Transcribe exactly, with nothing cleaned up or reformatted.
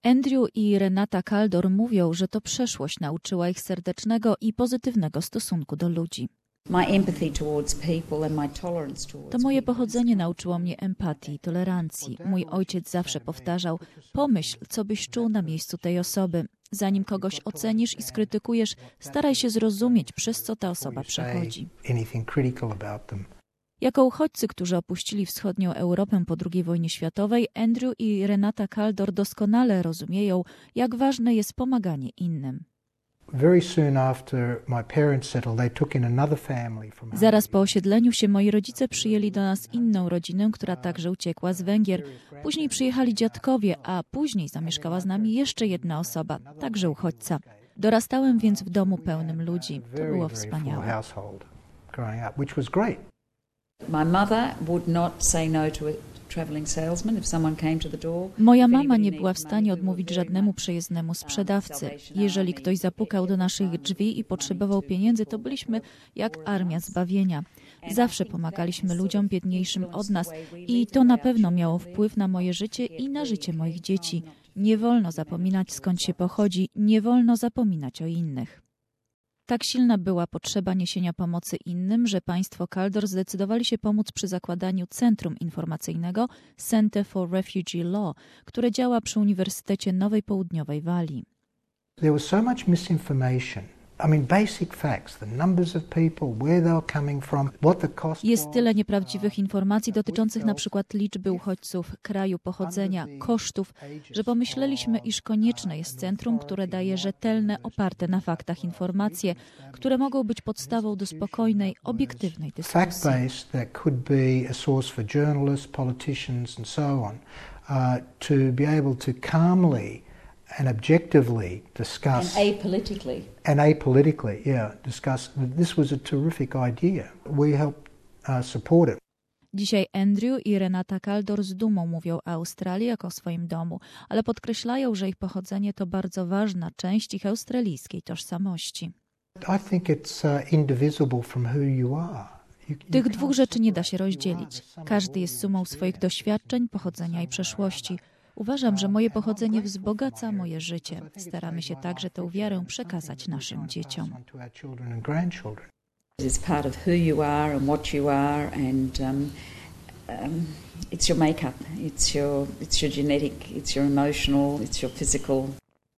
Andrew i Renata Kaldor mówią, że to przeszłość nauczyła ich serdecznego i pozytywnego stosunku do ludzi. To moje pochodzenie nauczyło mnie empatii i tolerancji. Mój ojciec zawsze powtarzał: pomyśl, co byś czuł na miejscu tej osoby. Zanim kogoś ocenisz i skrytykujesz, staraj się zrozumieć, przez co ta osoba przechodzi. Jako uchodźcy, którzy opuścili wschodnią Europę po drugiej wojnie światowej, Andrew i Renata Kaldor doskonale rozumieją, jak ważne jest pomaganie innym. Zaraz po osiedleniu się moi rodzice przyjęli do nas inną rodzinę, która także uciekła z Węgier. Później przyjechali dziadkowie, a później zamieszkała z nami jeszcze jedna osoba, także uchodźca. Dorastałem więc w domu pełnym ludzi. To było wspaniałe. Moja mama nie była w stanie odmówić żadnemu przejezdnemu sprzedawcy. Jeżeli ktoś zapukał do naszych drzwi i potrzebował pieniędzy, to byliśmy jak armia zbawienia. Zawsze pomagaliśmy ludziom biedniejszym od nas i to na pewno miało wpływ na moje życie i na życie moich dzieci. Nie wolno zapominać, skąd się pochodzi, nie wolno zapominać o innych. Tak silna była potrzeba niesienia pomocy innym, że państwo Kaldor zdecydowali się pomóc przy zakładaniu Centrum Informacyjnego Center for Refugee Law, które działa przy Uniwersytecie Nowej Południowej Walii. There was so much misinformation. I mean, basic facts, the numbers of people, where they were coming from, what the cost was. Jest tyle nieprawdziwych informacji dotyczących na przykład liczby uchodźców, kraju pochodzenia, kosztów, że pomyśleliśmy, iż konieczne jest centrum, które daje rzetelne, oparte na faktach informacje, które mogą być podstawą do spokojnej, obiektywnej dyskusji. Fact-based that could be a source for journalists, politicians and so on, uh, to be able to calmly and objectively discuss... And apolitically. And apolitically, yeah, discuss. This was a terrific idea. We helped uh, support it. Dzisiaj Andrew i Renata Kaldor z dumą mówią o Australii jako o swoim domu, ale podkreślają, że ich pochodzenie to bardzo ważna część ich australijskiej tożsamości. I think it's uh, indivisible from who you are. Tych dwóch rzeczy nie da się rozdzielić. Każdy jest sumą swoich doświadczeń, pochodzenia i przeszłości. Uważam, że moje pochodzenie wzbogaca moje życie. Staramy się także tę wiarę przekazać naszym dzieciom. It's part of who you are and what you are, and um, um, it's your makeup, it's your, it's your genetic, it's your emotional, it's your physical.